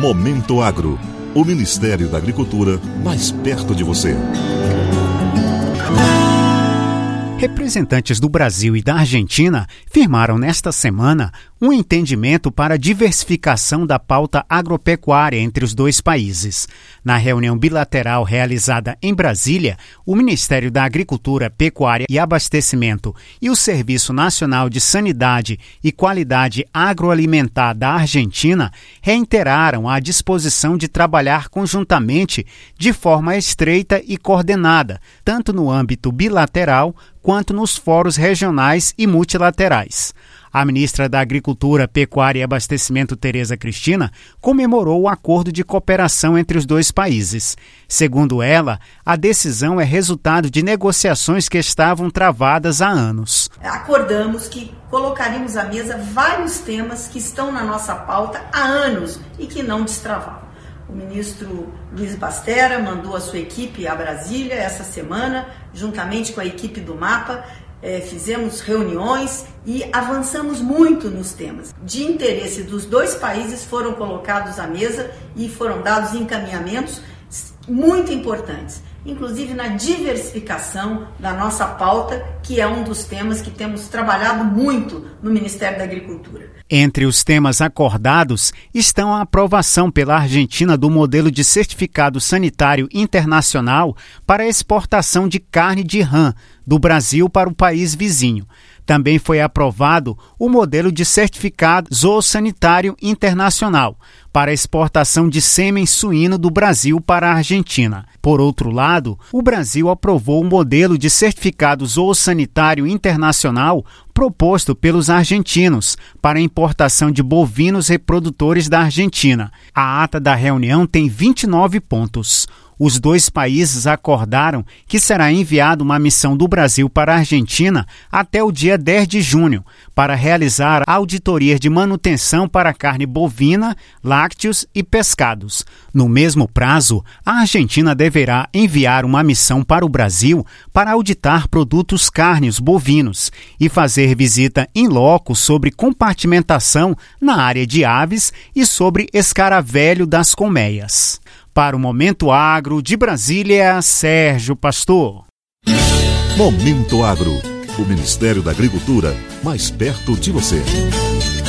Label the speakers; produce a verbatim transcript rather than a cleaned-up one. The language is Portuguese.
Speaker 1: Momento Agro, o Ministério da Agricultura mais perto de você.
Speaker 2: Representantes do Brasil e da Argentina firmaram nesta semana um entendimento para a diversificação da pauta agropecuária entre os dois países. Na reunião bilateral realizada em Brasília, o Ministério da Agricultura, Pecuária e Abastecimento e o Serviço Nacional de Sanidade e Qualidade Agroalimentar da Argentina reiteraram a disposição de trabalhar conjuntamente de forma estreita e coordenada, tanto no âmbito bilateral quanto nos fóruns regionais e multilaterais. A ministra da Agricultura, Pecuária e Abastecimento, Tereza Cristina, comemorou o acordo de cooperação entre os dois países. Segundo ela, a decisão é resultado de negociações que estavam travadas há anos.
Speaker 3: Acordamos que colocaríamos à mesa vários temas que estão na nossa pauta há anos e que não destravavam. O ministro Luiz Bastera mandou a sua equipe a Brasília essa semana, juntamente com a equipe do MAPA, é, fizemos reuniões e avançamos muito nos temas. De interesse dos dois países foram colocados à mesa e foram dados encaminhamentos muito importantes, inclusive na diversificação da nossa pauta, que é um dos temas que temos trabalhado muito no Ministério da Agricultura.
Speaker 2: Entre os temas acordados estão a aprovação pela Argentina do modelo de certificado sanitário internacional para a exportação de carne de rã do Brasil para o país vizinho. Também foi aprovado o modelo de certificado zoossanitário internacional para a exportação de sêmen suíno do Brasil para a Argentina. Por outro lado, o Brasil aprovou o modelo de certificado zoossanitário internacional proposto pelos argentinos para a importação de bovinos reprodutores da Argentina. A ata da reunião tem vinte e nove pontos. Os dois países acordaram que será enviada uma missão do Brasil para a Argentina até o dia dez de junho para realizar auditorias de manutenção para carne bovina, lácteos e pescados. No mesmo prazo, a Argentina deverá enviar uma missão para o Brasil para auditar produtos cárneos bovinos e fazer visita in loco sobre compartimentação na área de aves e sobre escaravelho das colmeias. Para o Momento Agro de Brasília, Sérgio Pastor.
Speaker 1: Momento Agro, o Ministério da Agricultura mais perto de você.